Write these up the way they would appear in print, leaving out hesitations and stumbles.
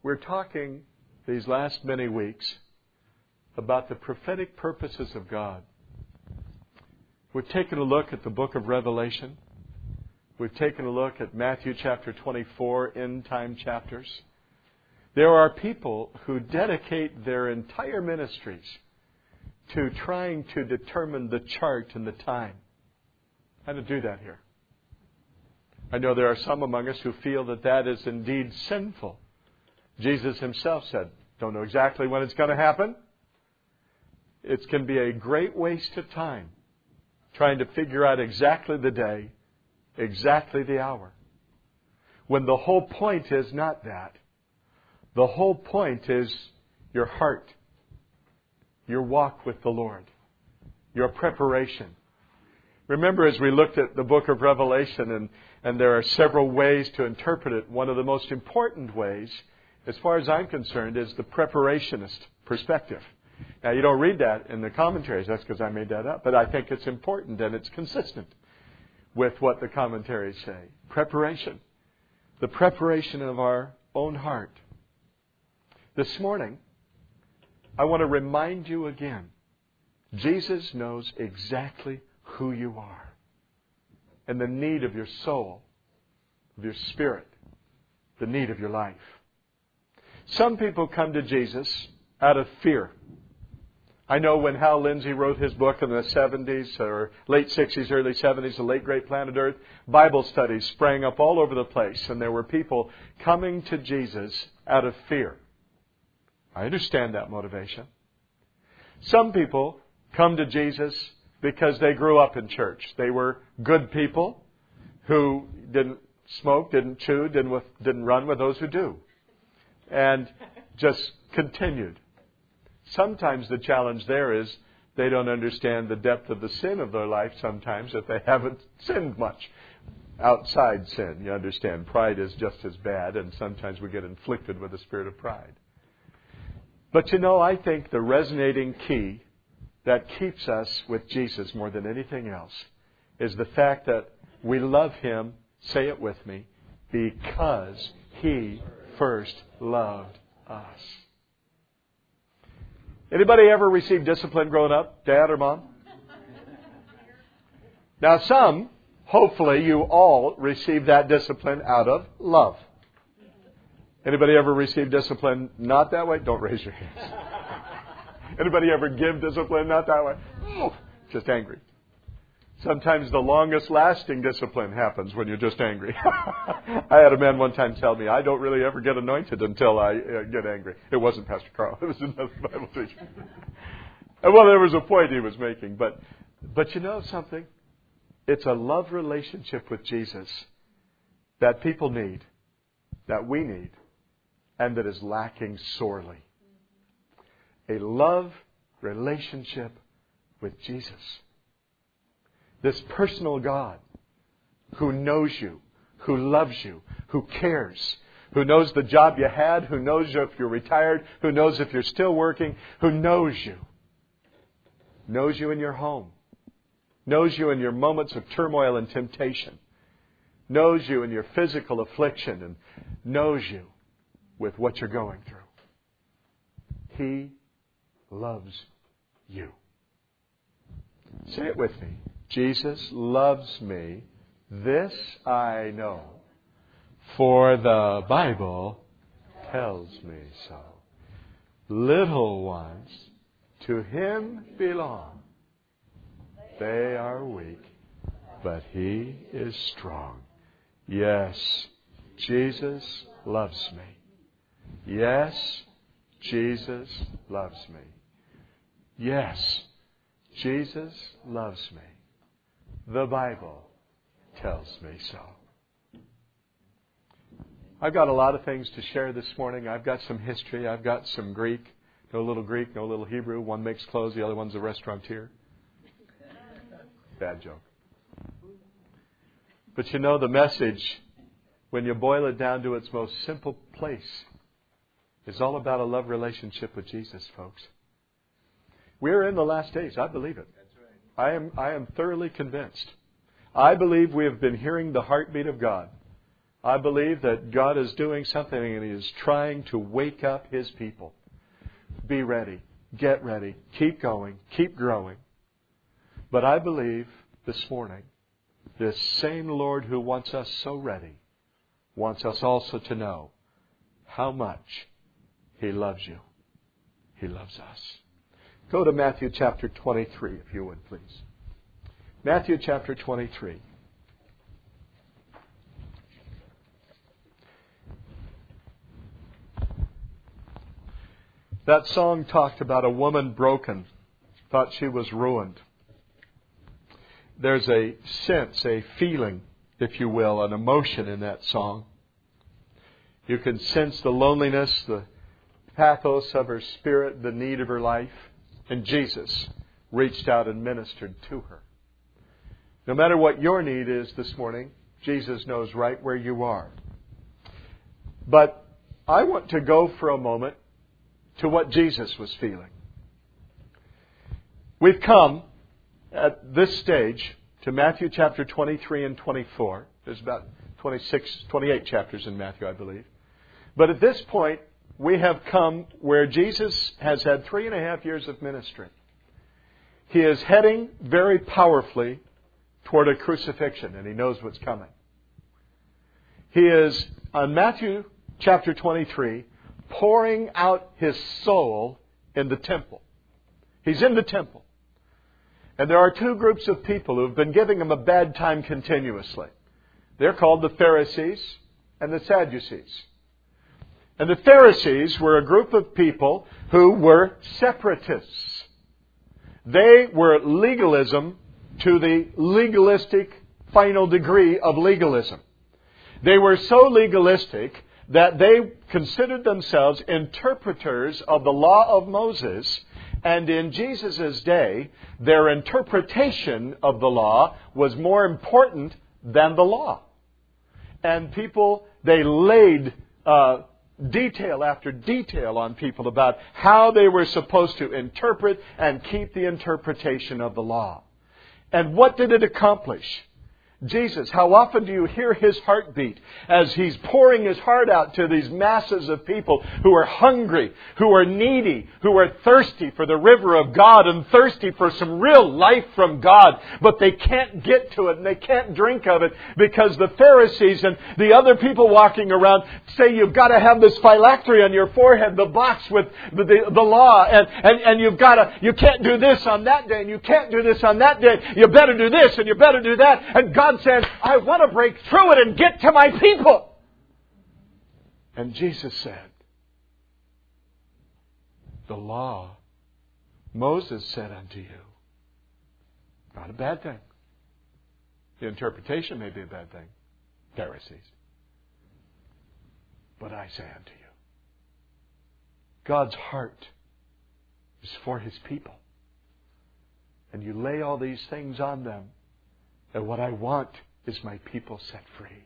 We're talking these last many weeks about the prophetic purposes of God. We've taken a look at the book of Revelation. We've taken a look at Matthew chapter 24, end time chapters. There are people who dedicate their entire ministries to trying to determine the chart and the time. How to do that here. I know there are some among us who feel that that is indeed sinful. Jesus himself said, don't know exactly when it's going to happen. It can be a great waste of time trying to figure out exactly the day, exactly the hour. When the whole point is not that. The whole point is your heart, your walk with the Lord, your preparation. Remember, as we looked at the book of Revelation, and there are several ways to interpret it, one of the most important ways, as far as I'm concerned, is the preparationist perspective. Now, you don't read that in the commentaries. That's because I made that up. But I think it's important and it's consistent with what the commentaries say. Preparation. The preparation of our own heart. This morning, I want to remind you again, Jesus knows exactly who you are and the need of your soul, of your spirit, the need of your life. Some people come to Jesus out of fear. I know when Hal Lindsey wrote his book in the 70s or late 60s, early 70s, The Late Great Planet Earth, Bible studies sprang up all over the place, and there were people coming to Jesus out of fear. I understand that motivation. Some people come to Jesus because they grew up in church. They were good people who didn't smoke, didn't chew, didn't run with those who do, and just continued. Sometimes the challenge there is they don't understand the depth of the sin of their life sometimes if they haven't sinned much. Outside sin, you understand, pride is just as bad, and sometimes we get inflicted with the spirit of pride. But you know, I think the resonating key that keeps us with Jesus more than anything else is the fact that we love Him, say it with me, because He first loved us. Anybody ever received discipline growing up? Dad or mom? Now some, hopefully you all received that discipline out of love. Anybody ever received discipline not that way? Don't raise your hands. Anybody ever give discipline not that way? Oh, just angry. Sometimes the longest lasting discipline happens when you're just angry. I had a man one time tell me, I don't really ever get anointed until I get angry. It wasn't Pastor Carl. It was another Bible teacher. And well, there was a point he was making. But you know something? It's a love relationship with Jesus that people need, that we need, and that is lacking sorely. A love relationship with Jesus. This personal God who knows you, who loves you, who cares, who knows the job you had, who knows if you're retired, who knows if you're still working, who knows you in your home, knows you in your moments of turmoil and temptation, knows you in your physical affliction, and knows you with what you're going through. He loves you. Say it with me. Jesus loves me, this I know, for the Bible tells me so. Little ones to Him belong. They are weak, but He is strong. Yes, Jesus loves me. Yes, Jesus loves me. Yes, Jesus loves me. The Bible tells me so. I've got a lot of things to share this morning. I've got some history. I've got some Greek. No little Greek, no little Hebrew. One makes clothes, the other one's a restaurateur. Bad joke. But you know, the message, when you boil it down to its most simple place, is all about a love relationship with Jesus, folks. We're in the last days. I believe it. I am thoroughly convinced. I believe we have been hearing the heartbeat of God. I believe that God is doing something and He is trying to wake up His people. Be ready. Get ready. Keep going. Keep growing. But I believe this morning, this same Lord who wants us so ready, wants us also to know how much He loves you. He loves us. Go to Matthew chapter 23, if you would, please. Matthew chapter 23. That song talked about a woman broken, thought she was ruined. There's a sense, a feeling, if you will, an emotion in that song. You can sense the loneliness, the pathos of her spirit, the need of her life. And Jesus reached out and ministered to her. No matter what your need is this morning, Jesus knows right where you are. But I want to go for a moment to what Jesus was feeling. We've come at this stage to Matthew chapter 23 and 24. There's about 28 chapters in Matthew, I believe. But at this point, we have come where Jesus has had 3.5 years of ministry. He is heading very powerfully toward a crucifixion, and He knows what's coming. He is, on Matthew chapter 23, pouring out His soul in the temple. He's in the temple. And there are two groups of people who have been giving Him a bad time continuously. They're called the Pharisees and the Sadducees. And the Pharisees were a group of people who were separatists. They were legalism to the legalistic final degree of legalism. They were so legalistic that they considered themselves interpreters of the law of Moses. And in Jesus' day, their interpretation of the law was more important than the law. And people, they laid detail after detail on people about how they were supposed to interpret and keep the interpretation of the law. And what did it accomplish? Jesus, how often do you hear His heartbeat as He's pouring His heart out to these masses of people who are hungry, who are needy, who are thirsty for the river of God and thirsty for some real life from God, but they can't get to it and they can't drink of it because the Pharisees and the other people walking around say you've got to have this phylactery on your forehead, the box with the law, and you can't do this on that day and you can't do this on that day. You better do this and you better do that. And God said, I want to break through it and get to my people. And Jesus said, the law, Moses said unto you, not a bad thing. The interpretation may be a bad thing, Pharisees. But I say unto you, God's heart is for His people. And you lay all these things on them. And what I want is my people set free.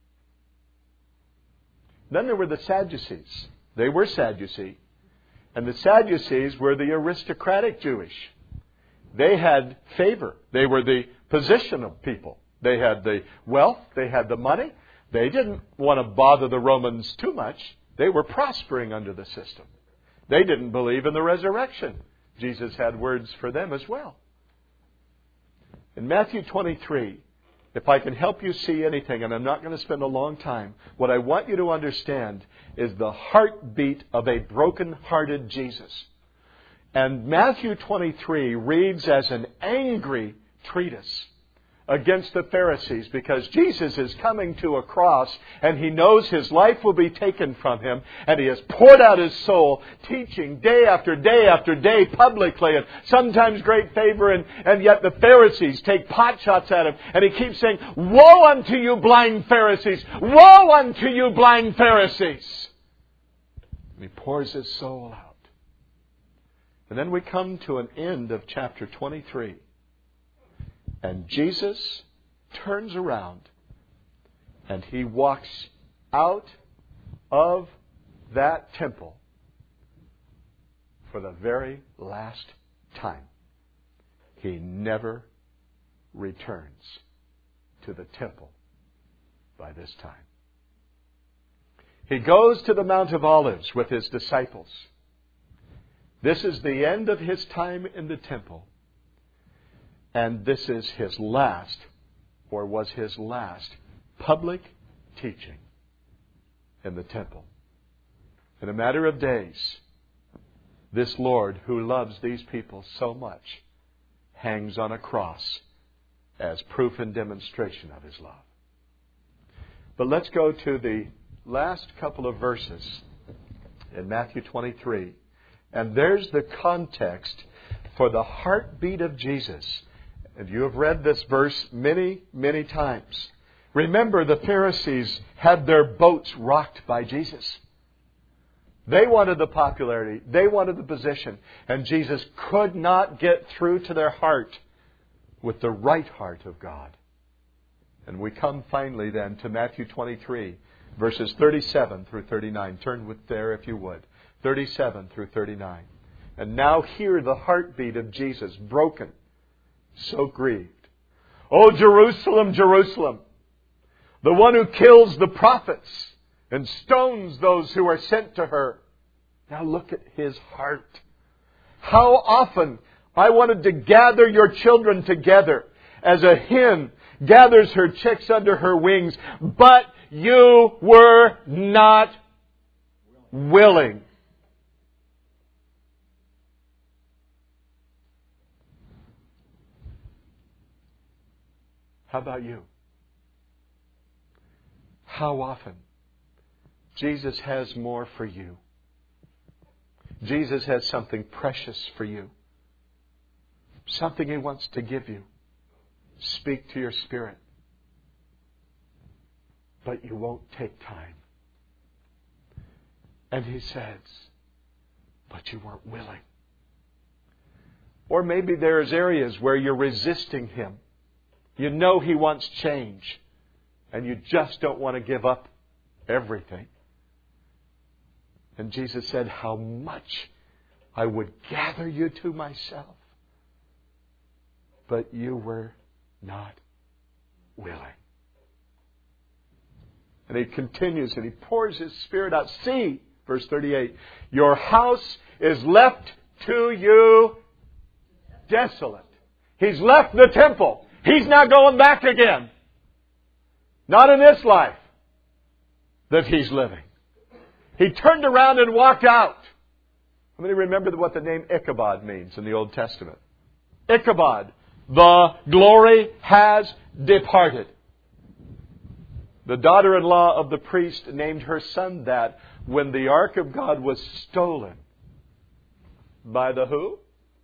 Then there were the Sadducees. They were Sadducee. And the Sadducees were the aristocratic Jewish. They had favor. They were the positional people. They had the wealth. They had the money. They didn't want to bother the Romans too much. They were prospering under the system. They didn't believe in the resurrection. Jesus had words for them as well. In Matthew 23, if I can help you see anything, and I'm not going to spend a long time, what I want you to understand is the heartbeat of a broken-hearted Jesus. And Matthew 23 reads as an angry treatise against the Pharisees because Jesus is coming to a cross and He knows His life will be taken from Him, and He has poured out His soul teaching day after day after day publicly, and sometimes great favor, and yet the Pharisees take pot shots at Him, and He keeps saying, woe unto you blind Pharisees, woe unto you blind Pharisees. And He pours His soul out. And then we come to an end of chapter 23. And Jesus turns around and He walks out of that temple for the very last time. He never returns to the temple by this time. He goes to the Mount of Olives with His disciples. This is the end of His time in the temple. And this is His last, or was His last, public teaching in the temple. In a matter of days, this Lord, who loves these people so much, hangs on a cross as proof and demonstration of His love. But let's go to the last couple of verses in Matthew 23. And there's the context for the heartbeat of Jesus. And you have read this verse many, many times. Remember, the Pharisees had their boats rocked by Jesus. They wanted the popularity. They wanted the position. And Jesus could not get through to their heart with the right heart of God. And we come finally then to Matthew 23, verses 37 through 39. Turn with there if you would. 37 through 39. And now hear the heartbeat of Jesus, broken, so grieved. "O Jerusalem, Jerusalem, the one who kills the prophets and stones those who are sent to her." Now look at His heart. "How often I wanted to gather your children together as a hen gathers her chicks under her wings, but you were not willing." How about you? How often? Jesus has more for you. Jesus has something precious for you. Something He wants to give you. Speak to your spirit. But you won't take time. And He says, but you weren't willing. Or maybe there's areas where you're resisting Him. You know He wants change. And you just don't want to give up everything. And Jesus said, how much I would gather you to myself. But you were not willing. And He continues and He pours His Spirit out. See, verse 38, your house is left to you desolate. He's left the temple. He's not going back again. Not in this life that He's living. He turned around and walked out. How many remember what the name Ichabod means in the Old Testament? Ichabod, the glory has departed. The daughter-in-law of the priest named her son that when the ark of God was stolen. By the who?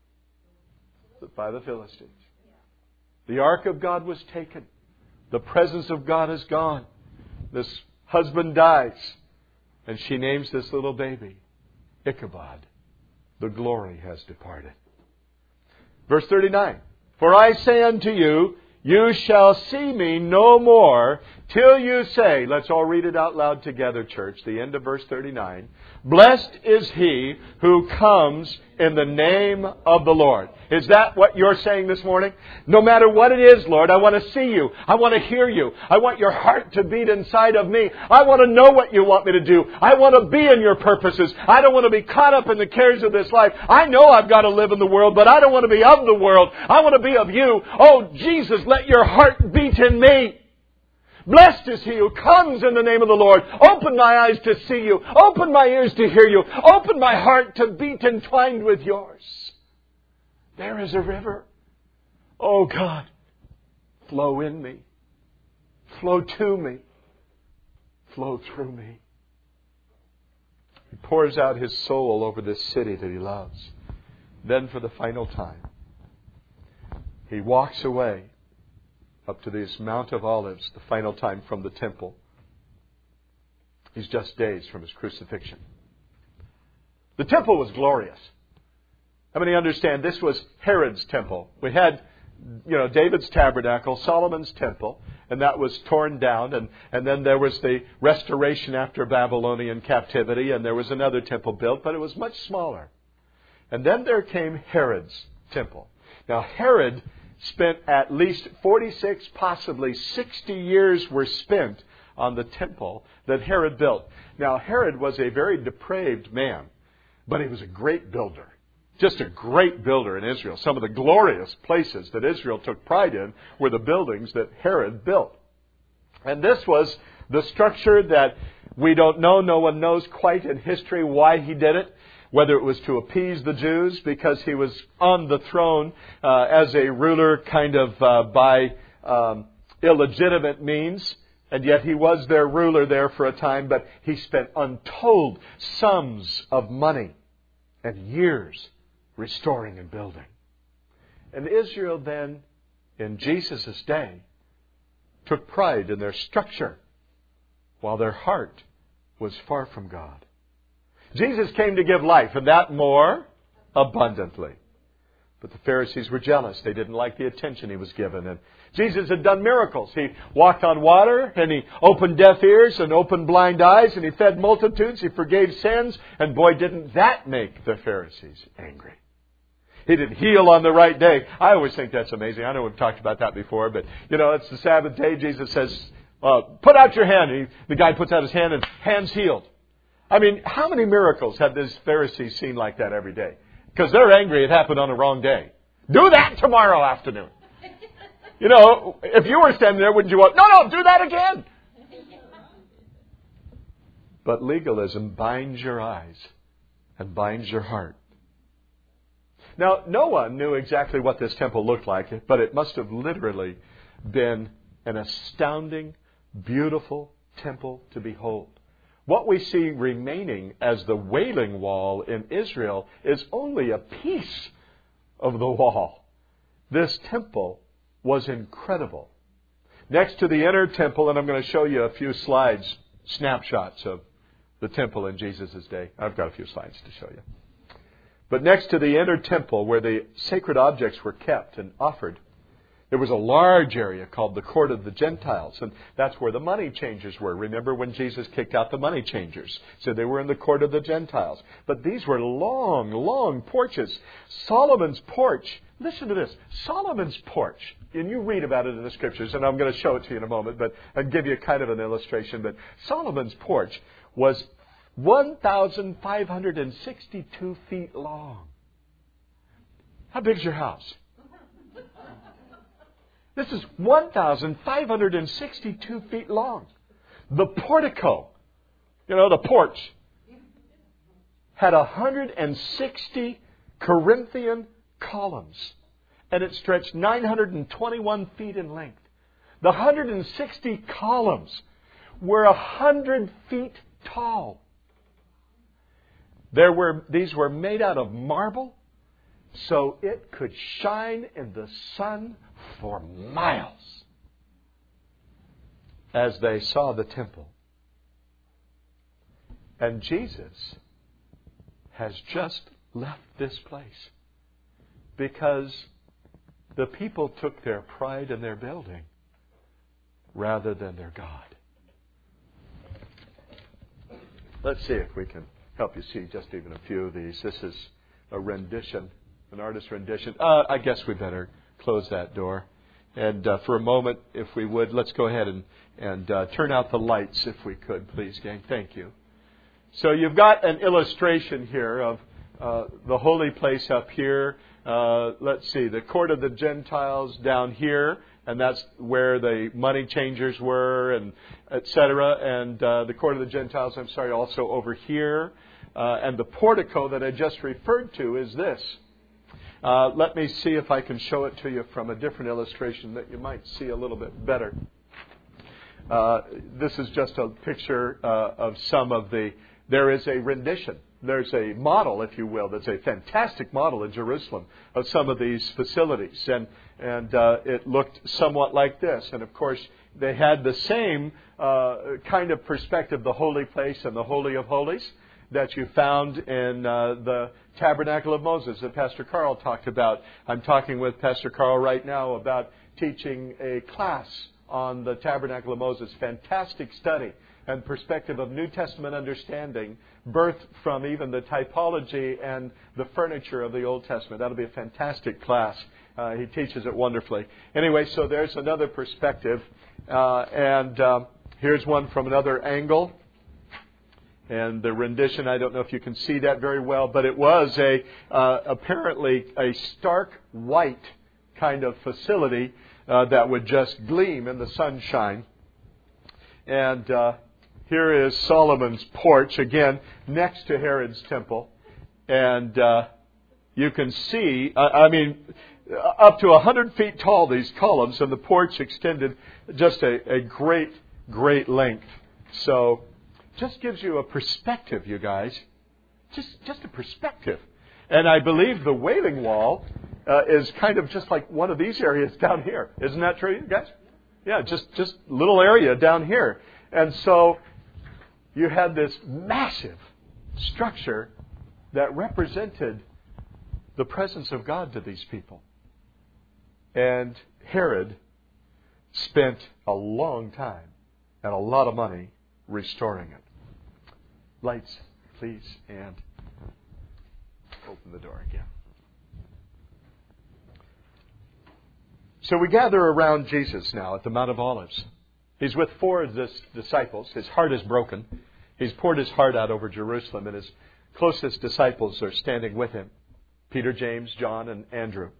By the Philistines. The ark of God was taken. The presence of God is gone. This husband dies. And she names this little baby Ichabod. The glory has departed. Verse 39. For I say unto you, you shall see me no more till you say, let's all read it out loud together, church, the end of verse 39. Blessed is he who comes in the name of the Lord. Is that what you're saying this morning? No matter what it is, Lord, I want to see you. I want to hear you. I want your heart to beat inside of me. I want to know what you want me to do. I want to be in your purposes. I don't want to be caught up in the cares of this life. I know I've got to live in the world, but I don't want to be of the world. I want to be of you. Oh, Jesus, let your heart beat in me. Blessed is he who comes in the name of the Lord. Open my eyes to see you. Open my ears to hear you. Open my heart to beat entwined with yours. There is a river. Oh God, flow in me. Flow to me. Flow through me. He pours out his soul over this city that he loves. Then for the final time, he walks away up to this Mount of Olives, the final time from the temple. He's just days from his crucifixion. The temple was glorious. How many understand this was Herod's temple? We had, David's tabernacle, Solomon's temple, and that was torn down. And then there was the restoration after Babylonian captivity, and there was another temple built, but it was much smaller. And then there came Herod's temple. Now Herod spent at least 46, possibly 60 years were spent on the temple that Herod built. Now, Herod was a very depraved man, but he was a great builder. Just a great builder in Israel. Some of the glorious places that Israel took pride in were the buildings that Herod built. And this was the structure that we don't know. No one knows quite in history why he did it. Whether it was to appease the Jews because he was on the throne as a ruler kind of by illegitimate means. And yet he was their ruler there for a time. But he spent untold sums of money and years restoring and building. And Israel then, in Jesus' day, took pride in their structure while their heart was far from God. Jesus came to give life, and that more abundantly. But the Pharisees were jealous. They didn't like the attention he was given. And Jesus had done miracles. He walked on water, and he opened deaf ears and opened blind eyes, and he fed multitudes. He forgave sins, and boy, didn't that make the Pharisees angry. He didn't heal on the right day. I always think that's amazing. I know we've talked about that before, but, it's the Sabbath day. Jesus says, put out your hand. The guy puts out his hand and hand's healed. I mean, how many miracles have these Pharisees seen like that every day? Because they're angry it happened on the wrong day. Do that tomorrow afternoon. If you were standing there, wouldn't you want, no, do that again. But legalism binds your eyes and binds your heart. Now, no one knew exactly what this temple looked like, but it must have literally been an astounding, beautiful temple to behold. What we see remaining as the Wailing Wall in Israel is only a piece of the wall. This temple was incredible. Next to the inner temple, and I'm going to show you a few slides, snapshots of the temple in Jesus' day. I've got a few slides to show you. But next to the inner temple where the sacred objects were kept and offered, there was a large area called the Court of the Gentiles. And that's where the money changers were. Remember when Jesus kicked out the money changers? So they were in the Court of the Gentiles. But these were long, long porches. Solomon's porch, listen to this, Solomon's porch. And you read about it in the Scriptures, and I'm going to show it to you in a moment, but I'll give you kind of an illustration. But Solomon's porch was 1,562 feet long. How big is your house? This is 1,562 feet long. The portico, the porch, had 160 Corinthian columns, and it stretched 921 feet in length. The 160 columns were 100 feet tall. These were made out of marble, so it could shine in the sun for miles as they saw the temple. And Jesus has just left this place because the people took their pride in their building rather than their God. Let's see if we can help you see just even a few of these. This is a rendition, an artist's rendition. I guess we better close that door. And for a moment, if we would, let's go ahead and turn out the lights if we could, please, gang. Thank you. So you've got an illustration here of the holy place up here. Let's see, the Court of the Gentiles down here, and that's where the money changers were, and etc. And the Court of the Gentiles, also over here. And the portico that I just referred to is this. Let me see if I can show it to you from a different illustration that you might see a little bit better. This is just a picture of some of the... There is a rendition. There's a model, if you will, that's a fantastic model in Jerusalem of some of these facilities. And it looked somewhat like this. And, of course, they had the same kind of perspective, the holy place and the Holy of Holies, that you found in the Tabernacle of Moses that Pastor Carl talked about. I'm talking with Pastor Carl right now about teaching a class on the Tabernacle of Moses. Fantastic study and perspective of New Testament understanding, birthed from even the typology and the furniture of the Old Testament. That'll be a fantastic class. He teaches it wonderfully. Anyway, so there's another perspective. And Here's one from another angle. And the rendition, I don't know if you can see that very well, but it was apparently a stark white kind of facility that would just gleam in the sunshine. And here is Solomon's porch, again, next to Herod's temple. And you can see, up to 100 feet tall, these columns, and the porch extended just a great, great length. So, just gives you a perspective, you guys. Just a perspective. And I believe the Wailing Wall is kind of just like one of these areas down here. Isn't that true, you guys? Yeah, just a little area down here. And so you had this massive structure that represented the presence of God to these people. And Herod spent a long time and a lot of money restoring it. Lights, please, and open the door again. So we gather around Jesus now at the Mount of Olives. He's with 4 of his disciples. His heart is broken. He's poured his heart out over Jerusalem, and his closest disciples are standing with him. Peter, James, John, and Andrew.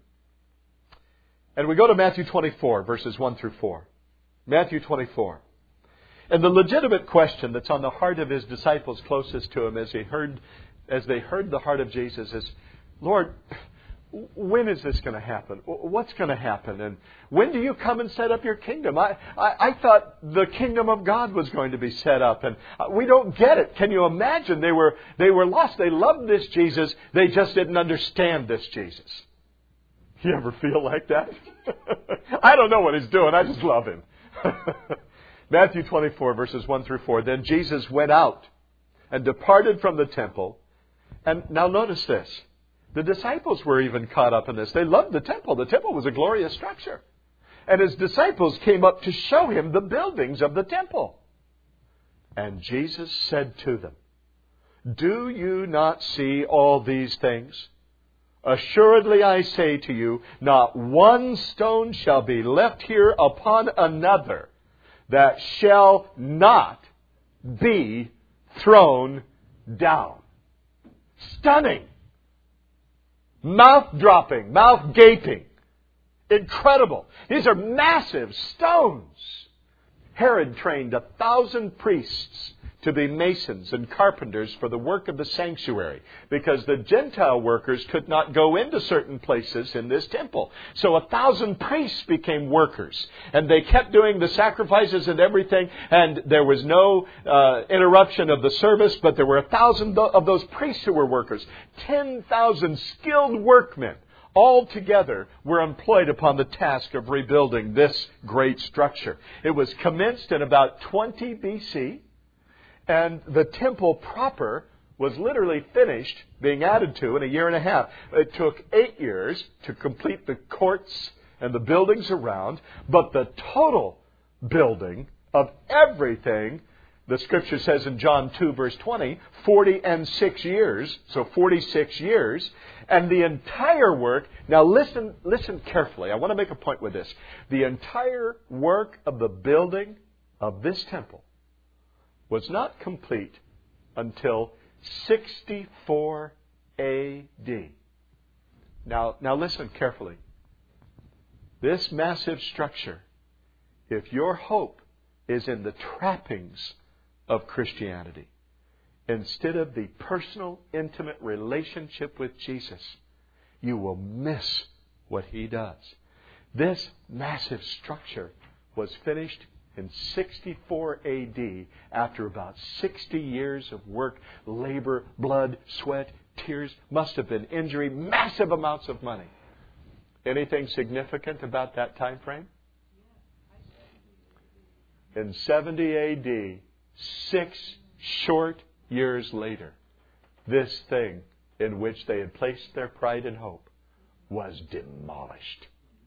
And we go to Matthew 24, verses 1 through 4. Matthew 24. And the legitimate question that's on the heart of his disciples closest to him as they heard the heart of Jesus is, Lord, when is this going to happen? What's going to happen? And when do you come and set up your kingdom? I thought the kingdom of God was going to be set up, and we don't get it. Can you imagine? They were lost. They loved this Jesus. They just didn't understand this Jesus. You ever feel like that? I don't know what he's doing. I just love him. Matthew 24, verses 1 through 4. Then Jesus went out and departed from the temple. And now notice this. The disciples were even caught up in this. They loved the temple. The temple was a glorious structure. And his disciples came up to show him the buildings of the temple. And Jesus said to them, Do you not see all these things? Assuredly I say to you, not one stone shall be left here upon another that shall not be thrown down. Stunning. Mouth-dropping, mouth-gaping. Incredible. These are massive stones. Herod trained 1,000 priests to be masons and carpenters for the work of the sanctuary, because the Gentile workers could not go into certain places in this temple. So 1,000 priests became workers, and they kept doing the sacrifices and everything, and there was no interruption of the service, but there were 1,000 of those priests who were workers. 10,000 skilled workmen all together were employed upon the task of rebuilding this great structure. It was commenced in about 20 BC. And the temple proper was literally finished, being added to, in a year and a half. It took 8 years to complete the courts and the buildings around. But the total building of everything, the Scripture says in John 2, verse 20, 46 years. So 46 years. And the entire work, now listen carefully. I want to make a point with this. The entire work of the building of this temple was not complete until 64 A.D. Now listen carefully. This massive structure, if your hope is in the trappings of Christianity, instead of the personal, intimate relationship with Jesus, you will miss what He does. This massive structure was finished in 64 A.D., after about 60 years of work, labor, blood, sweat, tears, must have been injury, massive amounts of money. Anything significant about that time frame? In 70 A.D., 6 short years later, this thing in which they had placed their pride and hope was demolished.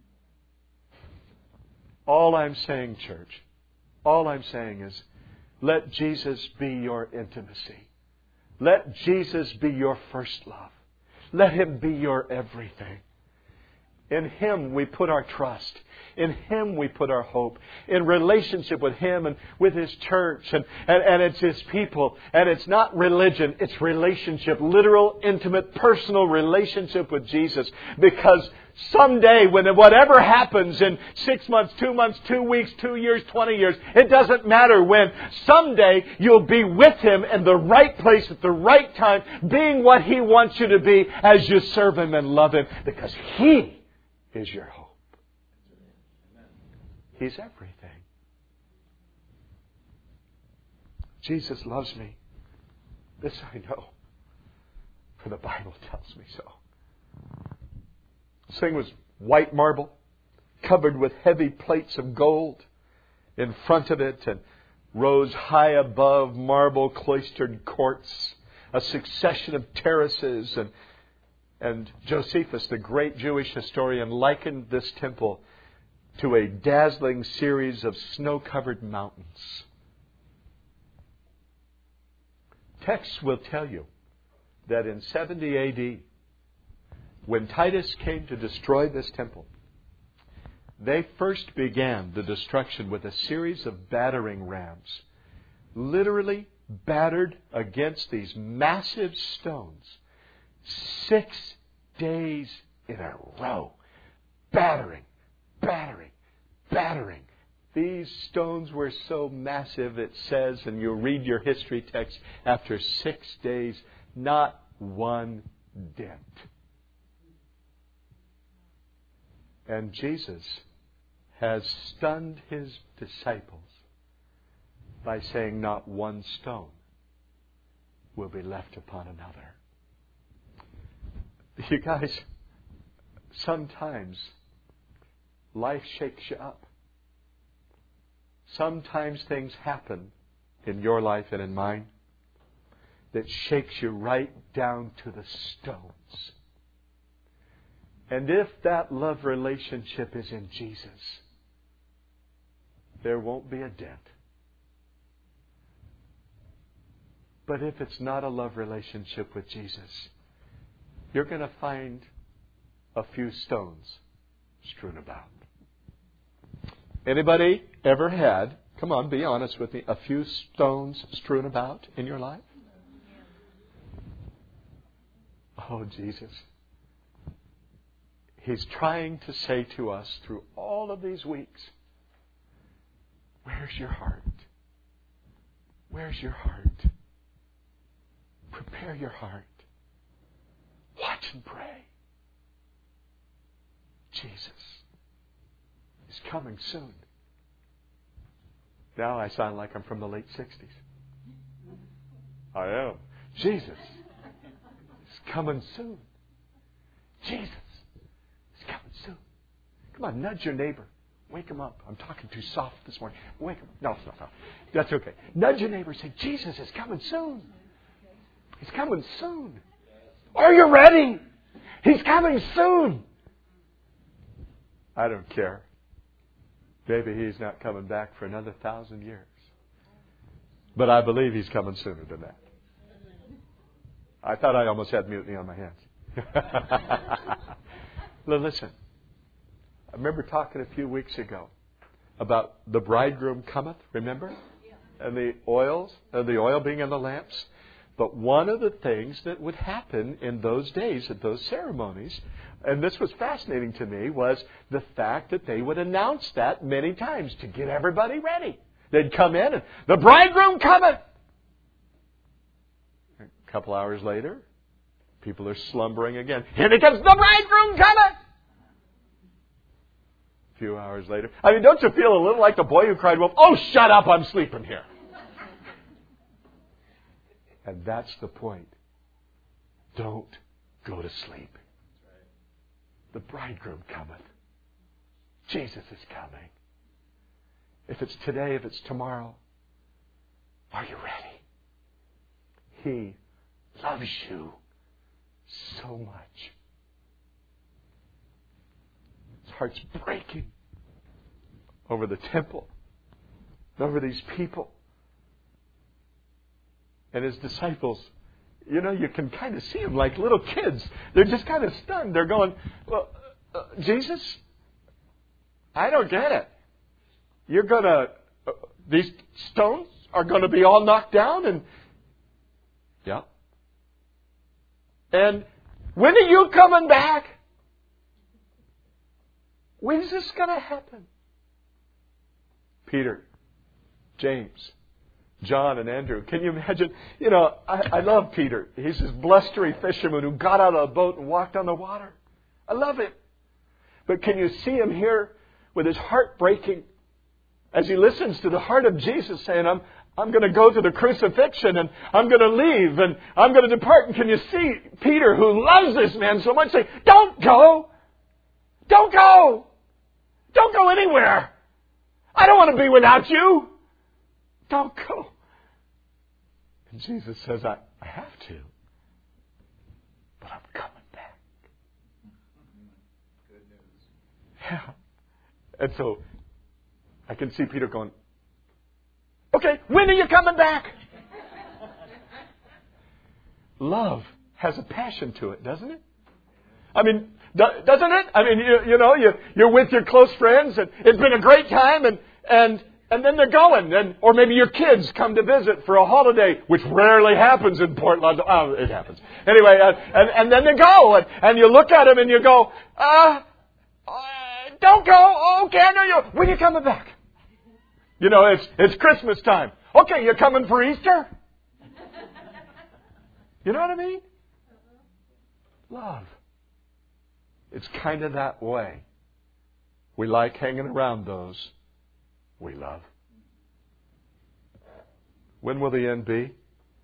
All I'm saying, church, all I'm saying is, let Jesus be your intimacy. Let Jesus be your first love. Let Him be your everything. In Him we put our trust. In Him we put our hope. In relationship with Him and with His church. And it's His people. And it's not religion. It's relationship. Literal, intimate, personal relationship with Jesus. Because someday, when whatever happens in 6 months, 2 months, 2 weeks, 2 years, 20 years, it doesn't matter when. Someday you'll be with Him in the right place at the right time, being what He wants you to be as you serve Him and love Him. Because He is your hope. He's everything. Jesus loves me. This I know, for the Bible tells me so. This thing was white marble, covered with heavy plates of gold in front of it, and rose high above marble cloistered courts, a succession of terraces. And Josephus, the great Jewish historian, likened this temple to a dazzling series of snow-covered mountains. Texts will tell you that in 70 A.D., when Titus came to destroy this temple, they first began the destruction with a series of battering rams, literally battered against these massive stones 6 days in a row. Battering. These stones were so massive, it says, and you'll read your history text, after 6 days, not one dent. And Jesus has stunned His disciples by saying not one stone will be left upon another. You guys, sometimes life shakes you up. Sometimes things happen in your life and in mine that shakes you right down to the stones. And if that love relationship is in Jesus, there won't be a dent. But if it's not a love relationship with Jesus, you're going to find a few stones strewn about. Anybody ever had, come on, be honest with me, a few stones strewn about in your life? Oh, Jesus. He's trying to say to us through all of these weeks, where's your heart? Where's your heart? Prepare your heart. Watch and pray. Jesus is coming soon. Now I sound like I'm from the late 60s. I am. Jesus is coming soon. Jesus is coming soon. Come on, nudge your neighbor. Wake him up. I'm talking too soft this morning. Wake him up. No. That's okay. Nudge your neighbor and say, Jesus is coming soon. He's coming soon. Are you ready? He's coming soon. I don't care. Maybe He's not coming back for another 1,000 years. But I believe He's coming sooner than that. I thought I almost had mutiny on my hands. Listen. I remember talking a few weeks ago about the bridegroom cometh, remember? And the oil being in the lamps. But one of the things that would happen in those days, at those ceremonies, and this was fascinating to me, was the fact that they would announce that many times to get everybody ready. They'd come in and, the bridegroom cometh! A couple hours later, people are slumbering again. Here he comes, the bridegroom cometh! A few hours later. I mean, don't you feel a little like the boy who cried wolf? Oh, shut up, I'm sleeping here. And that's the point. Don't go to sleep. The bridegroom cometh. Jesus is coming. If it's today, if it's tomorrow, are you ready? He loves you so much. His heart's breaking over the temple, over these people. And His disciples, you can kind of see them like little kids. They're just kind of stunned. They're going, well, Jesus, I don't get it. You're going to, these stones are going to be all knocked down and, yeah. And when are you coming back? When is this going to happen? Peter, James, John, and Andrew. Can you imagine? You know, I love Peter. He's this blustery fisherman who got out of a boat and walked on the water. I love it. But can you see him here with his heart breaking as he listens to the heart of Jesus saying, I'm going to go to the crucifixion and I'm going to leave and I'm going to depart. And can you see Peter, who loves this man so much, say, don't go. Don't go. Don't go anywhere. I don't want to be without you. Don't go. And Jesus says, I have to. But I'm coming back. Good news. Yeah. And so I can see Peter going, okay, when are you coming back? Love has a passion to it, doesn't it? I mean, doesn't it? I mean, you're with your close friends and it's been a great time and then they're going. Or maybe your kids come to visit for a holiday, which rarely happens in Portland. Oh, it happens. Anyway, and then they go and you look at them and you go, don't go. Okay, I know you. When are you coming back? You know, it's Christmas time. Okay, you're coming for Easter? You know what I mean? Love. It's kind of that way. We like hanging around those we love. When will the end be?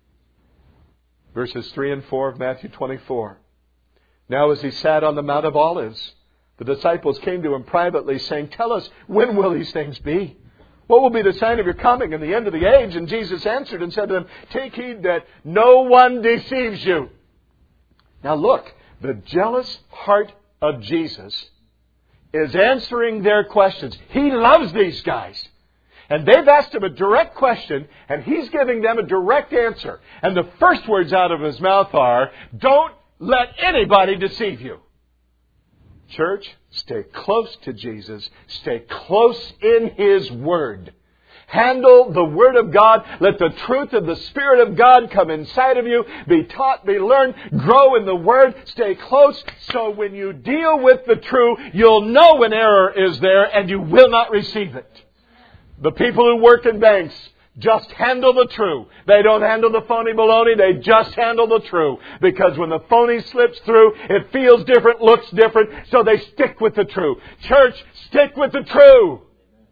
Verses 3 and 4 of Matthew 24. Now as he sat on the Mount of Olives, the disciples came to him privately, saying, tell us, when will these things be? What will be the sign of your coming and the end of the age? And Jesus answered and said to them, take heed that no one deceives you. Now look, the jealous heart of Jesus is answering their questions. He loves these guys. And they've asked him a direct question, and he's giving them a direct answer. And the first words out of his mouth are, don't let anybody deceive you. Church, stay close to Jesus. Stay close in His Word. Handle the Word of God. Let the truth of the Spirit of God come inside of you. Be taught, be learned, grow in the Word. Stay close so when you deal with the true, you'll know when error is there and you will not receive it. The people who work in banks just handle the true. They don't handle the phony baloney. They just handle the true. Because when the phony slips through, it feels different, looks different, so they stick with the true. Church, stick with the true.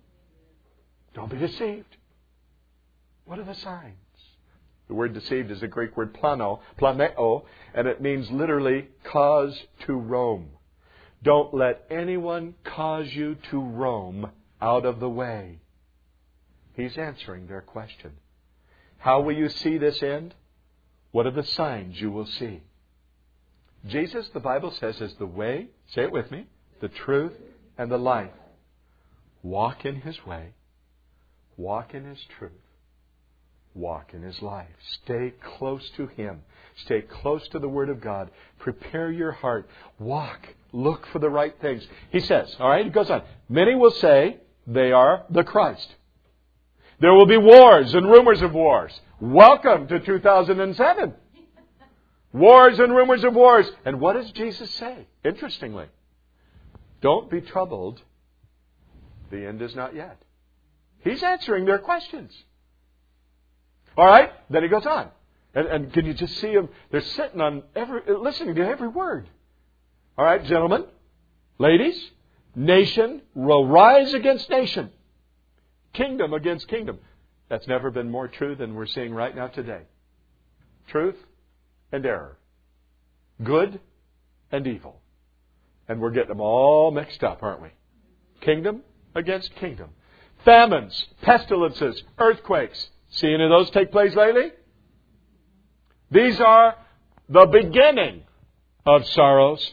Don't be deceived. What are the signs? The word deceived is the Greek word planeo, and it means literally cause to roam. Don't let anyone cause you to roam out of the way. He's answering their question. How will you see this end? What are the signs you will see? Jesus, the Bible says, is the way, say it with me, the truth and the life. Walk in His way. Walk in His truth. Walk in His life. Stay close to Him. Stay close to the Word of God. Prepare your heart. Walk. Look for the right things. He says, all right, it goes on. Many will say they are the Christ. There will be wars and rumors of wars. Welcome to 2007. Wars and rumors of wars. And what does Jesus say? Interestingly, don't be troubled. The end is not yet. He's answering their questions. All right? Then he goes on. And can you just see them? They're sitting on listening to every word. All right, gentlemen, ladies, nation will rise against nation. Kingdom against kingdom. That's never been more true than we're seeing right now today. Truth and error. Good and evil. And we're getting them all mixed up, aren't we? Kingdom against kingdom. Famines, pestilences, earthquakes. See any of those take place lately? These are the beginning of sorrows.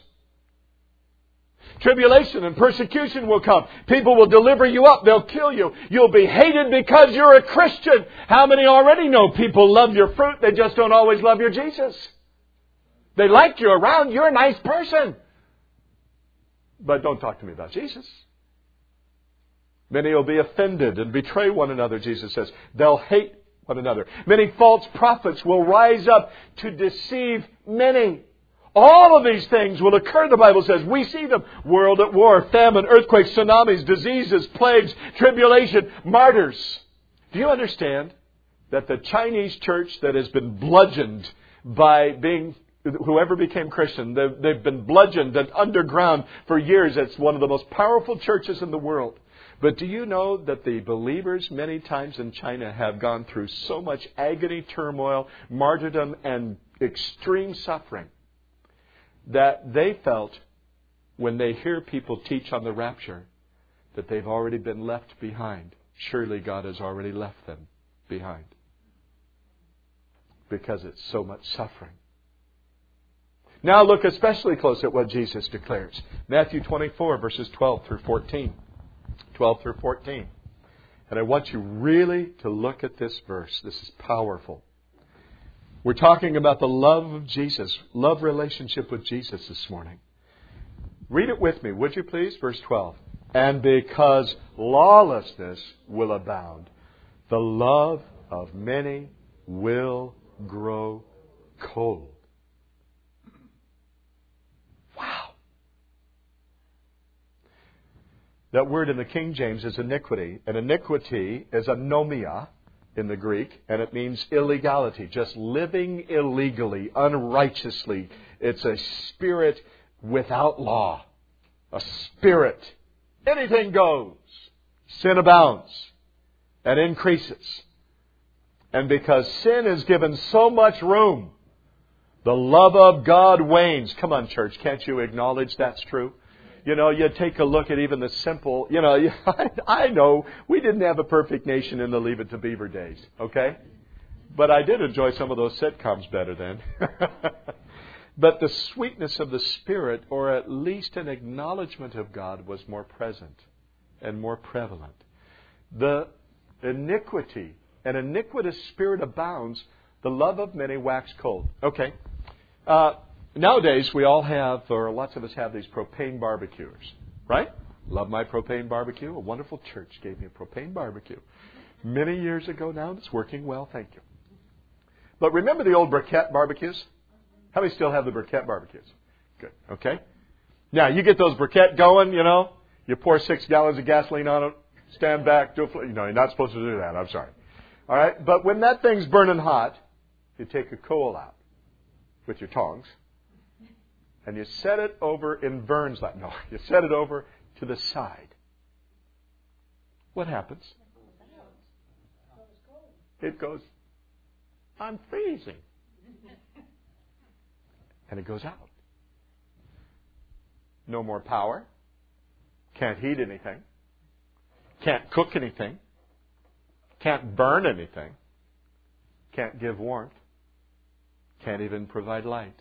Tribulation and persecution will come. People will deliver you up. They'll kill you. You'll be hated because you're a Christian. How many already know people love your fruit? They just don't always love your Jesus. They like you around. You're a nice person. But don't talk to me about Jesus. Many will be offended and betray one another, Jesus says. They'll hate one another. Many false prophets will rise up to deceive many. All of these things will occur, the Bible says. We see them. World at war, famine, earthquakes, tsunamis, diseases, plagues, tribulation, martyrs. Do you understand that the Chinese church that has been bludgeoned by being, whoever became Christian, they've been bludgeoned and underground for years. It's one of the most powerful churches in the world. But do you know that the believers many times in China have gone through so much agony, turmoil, martyrdom, and extreme suffering that they felt when they hear people teach on the rapture that they've already been left behind. Surely God has already left them behind because it's so much suffering. Now look especially close at what Jesus declares. Matthew 24, verses 12 through 14. 12 through 14. And I want you really to look at this verse. This is powerful. We're talking about the love of Jesus, love relationship with Jesus this morning. Read it with me, would you please? Verse 12. And because lawlessness will abound, the love of many will grow cold. Wow. That word in the King James is iniquity. And iniquity is anomia in the Greek, and it means illegality, just living illegally, unrighteously. It's a spirit without law. A spirit. Anything goes. Sin abounds and increases. And because sin is given so much room, the love of God wanes. Come on, church, can't you acknowledge that's true? You know, you take a look at even the simple, I know we didn't have a perfect nation in the Leave It to Beaver days, okay? But I did enjoy some of those sitcoms better then. But the sweetness of the Spirit, or at least an acknowledgement of God, was more present and more prevalent. The iniquity, an iniquitous spirit abounds, the love of many wax cold. Okay. Nowadays, we all have, or lots of us have, these propane barbecues, right? Love my propane barbecue. A wonderful church gave me a propane barbecue many years ago now. It's working well, thank you. But remember the old briquette barbecues? How many still have the briquette barbecues? Good, okay. Now, you get those briquette going, you pour 6 gallons of gasoline on it, stand back, you're not supposed to do that, I'm sorry. All right, but when that thing's burning hot, you take a coal out with your tongs, and you set it over in Vern's lap. No, you set it over to the side. What happens? It goes, I'm freezing. And it goes out. No more power. Can't heat anything. Can't cook anything. Can't burn anything. Can't give warmth. Can't even provide light.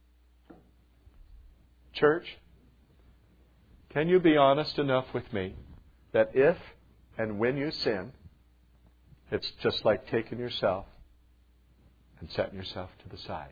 Church, can you be honest enough with me that if and when you sin, it's just like taking yourself and setting yourself to the side?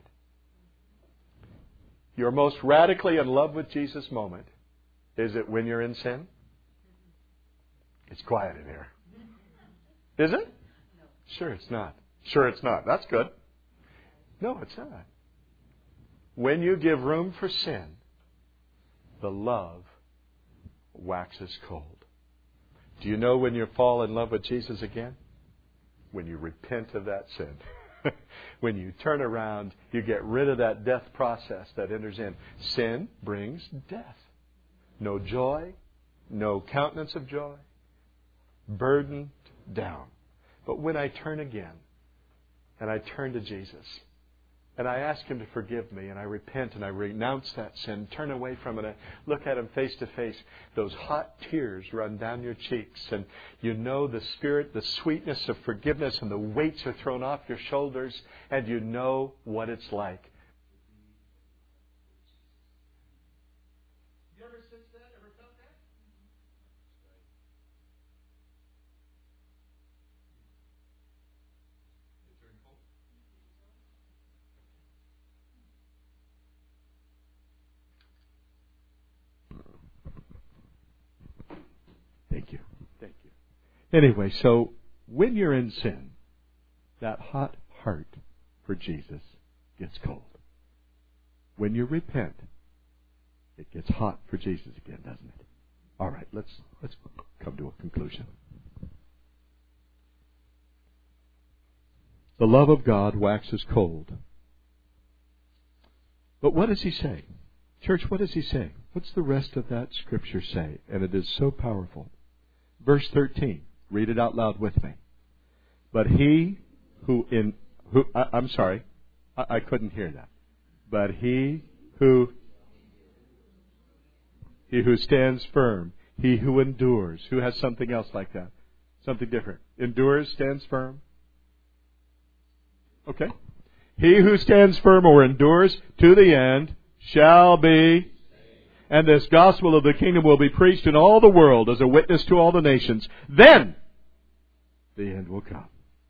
Your most radically in love with Jesus moment, is it when you're in sin? It's quiet in here. Is it? No. Sure it's not. Sure it's not. That's good. No, it's not. When you give room for sin, the love waxes cold. Do you know when you fall in love with Jesus again? When you repent of that sin. When you turn around, you get rid of that death process that enters in. Sin brings death. No joy, no countenance of joy, burdened down. But when I turn again, and I turn to Jesus, and I ask Him to forgive me, and I repent, and I renounce that sin, turn away from it, I look at Him face to face, those hot tears run down your cheeks, and you know the Spirit, the sweetness of forgiveness, and the weights are thrown off your shoulders, and you know what it's like. You ever sensed that? Ever felt that? It turned cold. Anyway, so when you're in sin, that hot heart for Jesus gets cold. When you repent, it gets hot for Jesus again, doesn't it? All right, let's come to a conclusion. The love of God waxes cold. But what does he say? Church, what does he say? What's the rest of that scripture say? And it is so powerful. Verse 13. Read it out loud with me. But he who I'm sorry, I couldn't hear that. But he who stands firm, he who endures, who has something else like that, something different. Endures, stands firm. Okay. He who stands firm or endures to the end shall be, and this gospel of the kingdom will be preached in all the world as a witness to all the nations. Then the end will come.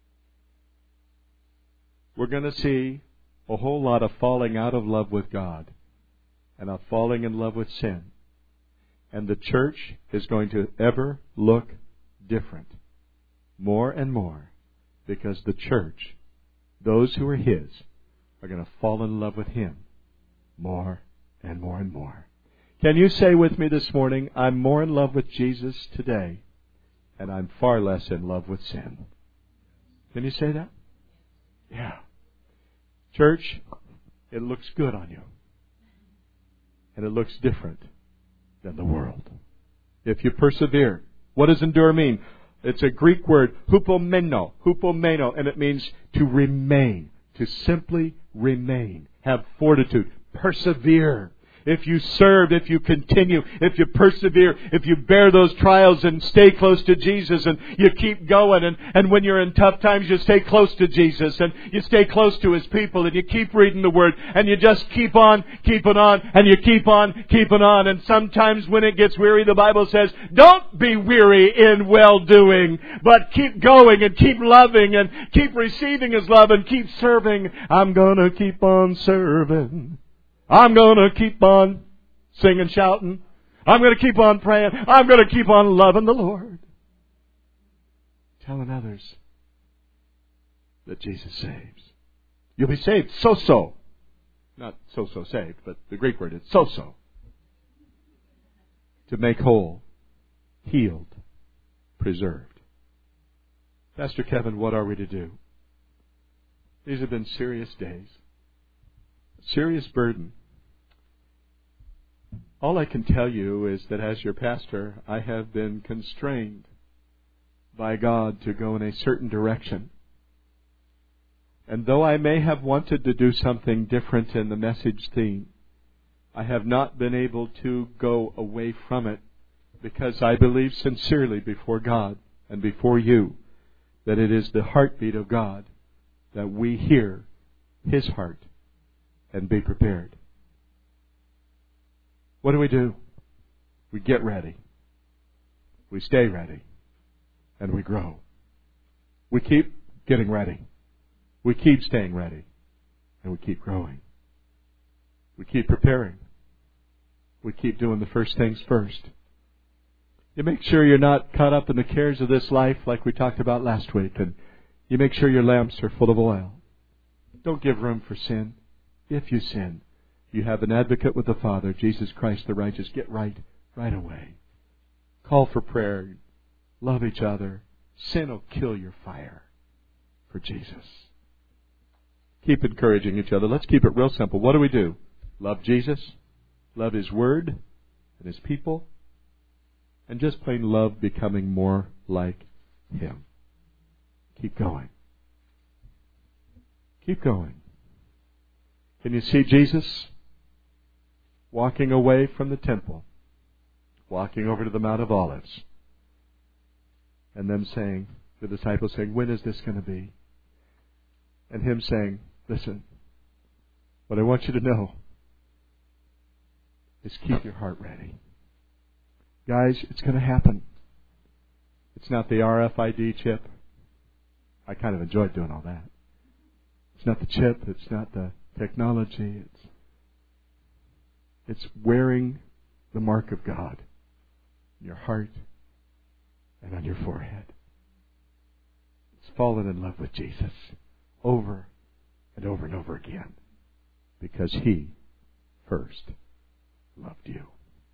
We're going to see a whole lot of falling out of love with God and of falling in love with sin. And the church is going to ever look different, more and more, because the church, those who are His, are going to fall in love with Him more and more and more. Can you say with me this morning, I'm more in love with Jesus today, and I'm far less in love with sin? Can you say that? Yeah. Church, it looks good on you. And it looks different than the world. If you persevere. What does endure mean? It's a Greek word, hupomeno, and it means to remain, to simply remain, have fortitude, persevere. If you serve, if you continue, if you persevere, if you bear those trials and stay close to Jesus and you keep going, and when you're in tough times you stay close to Jesus and you stay close to His people and you keep reading the Word and you just keep on keeping on and you keep on keeping on. And sometimes when it gets weary, the Bible says, don't be weary in well-doing, but keep going and keep loving and keep receiving His love and keep serving. I'm going to keep on serving. I'm going to keep on singing, shouting. I'm going to keep on praying. I'm going to keep on loving the Lord. Telling others that Jesus saves. You'll be saved so-so. Not so-so saved, but the Greek word is so-so. To make whole, healed, preserved. Pastor Kevin, what are we to do? These have been serious days. Serious burden. All I can tell you is that as your pastor, I have been constrained by God to go in a certain direction. And though I may have wanted to do something different in the message theme, I have not been able to go away from it because I believe sincerely before God and before you that it is the heartbeat of God that we hear His heart and be prepared. What do? We get ready. We stay ready. And we grow. We keep getting ready. We keep staying ready. And we keep growing. We keep preparing. We keep doing the first things first. You make sure you're not caught up in the cares of this life like we talked about last week. And you make sure your lamps are full of oil. Don't give room for sin. If you sin, you have an advocate with the Father, Jesus Christ the righteous. Get right away. Call for prayer. Love each other. Sin will kill your fire for Jesus. Keep encouraging each other. Let's keep it real simple. What do? Love Jesus, love His Word and His people, and just plain love becoming more like Him. Keep going. Keep going. Can you see Jesus walking away from the temple, walking over to the Mount of Olives, and them saying, the disciples saying, when is this going to be? And Him saying, listen, what I want you to know is keep your heart ready. Guys, it's going to happen. It's not the RFID chip. I kind of enjoyed doing all that. It's not the chip. It's not the technology. It's wearing the mark of God in your heart and on your forehead. has fallen in love with Jesus over and over and over again because He first loved you.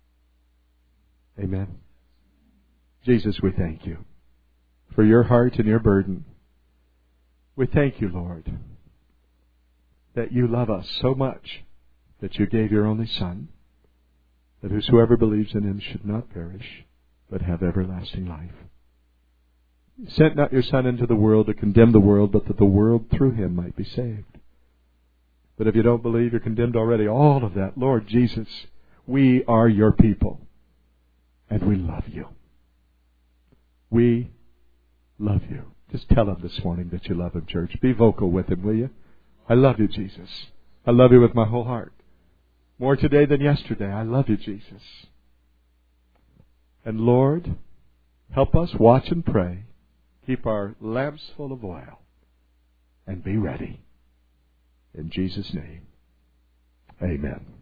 Amen. Jesus, we thank you for your heart and your burden. We thank you, Lord, that you love us so much that you gave your only Son, that whosoever believes in Him should not perish, but have everlasting life. You sent not your Son into the world to condemn the world, but that the world through Him might be saved. But if you don't believe, you're condemned already. All of that, Lord Jesus, we are your people, and we love you. We love you. Just tell Him this morning that you love Him, church. Be vocal with Him, will you? I love you, Jesus. I love you with my whole heart. More today than yesterday. I love you, Jesus. And Lord, help us watch and pray. Keep our lamps full of oil. And be ready. In Jesus' name, amen.